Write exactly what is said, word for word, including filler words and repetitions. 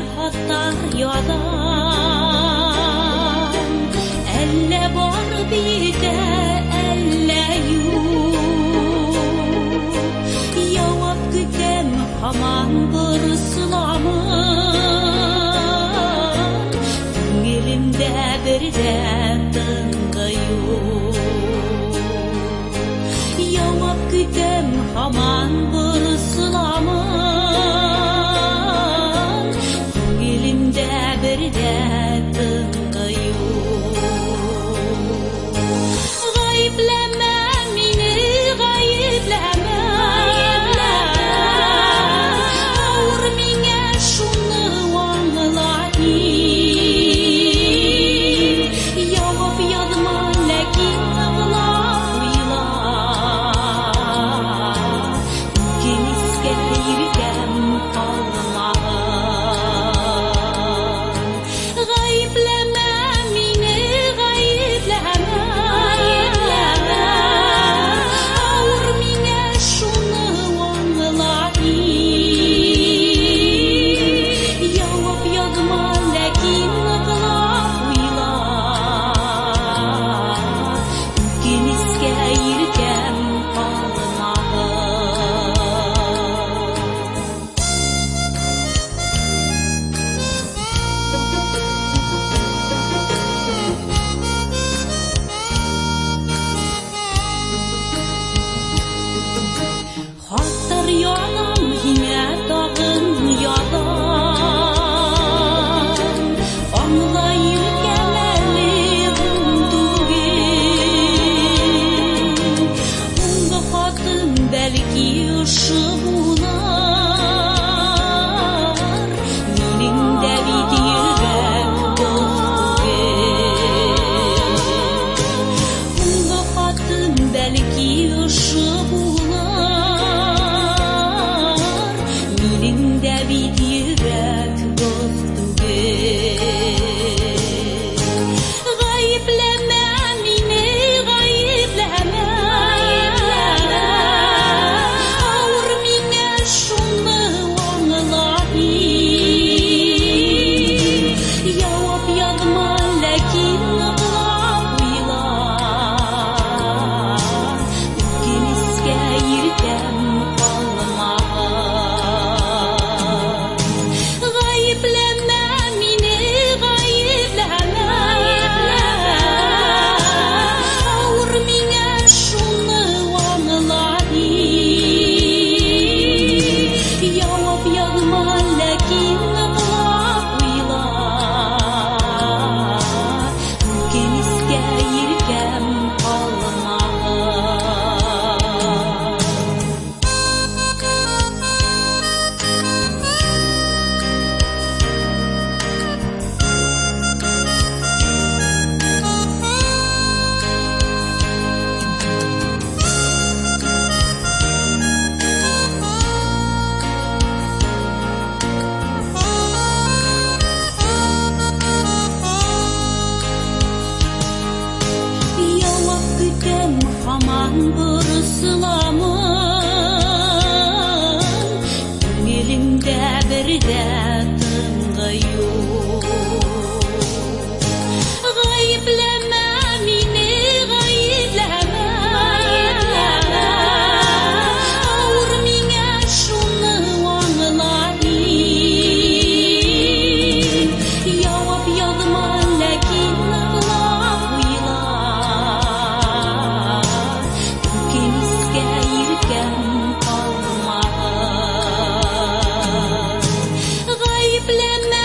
хаттар ядан, әллә бар бите, әллә юк. Явап көтәм һаман бер сыламын, күңелемдә бер дә тынғы юк. Явап көтәм һаман бер сыламын, күңелемдә бер дә тынғы юк. Гаепләмә мине, гаепләмә, авыр миңә шуны аңла ин. Явап язма, ләкин аңлап уйла, кемискә йөргән калмаган. Гаепләмә мине, гаепләмә, авыр миңә шуны аңла ин. Явап язма, ләкин аңлап уйла, кемискә йөргән калмаган. Хаттар янам һиңә тагын ядан, аңла йөргән әле ун түгел. Унда хатын бәлки ошо булар, минең дә бит йөрәк боз түгел. Унда хатын бәлки ошо булар, минең дә бит йөрәк боз түгел. Гаепләмә мине, гаепләмә, авыр миңә шуны аңла ин. Явап язма, ләкин аңлап уйла, кемискә йөргән калмаган. Гаепләмә мине, гаепләмә, авыр миңә шуны аңла ин. Явап язма, ләкин аңлап уйла, кемискә йөргән калмаган. Явап көтәм һаман бер сыламын, күңелемдә бер дә тынғы юк. Гаепләмә мине, гаепләмә, авыр миңә шуны аңла ин. Явап язма, ләкин аңлап уйла, кемискә йөргән калмаган. Гаепләмә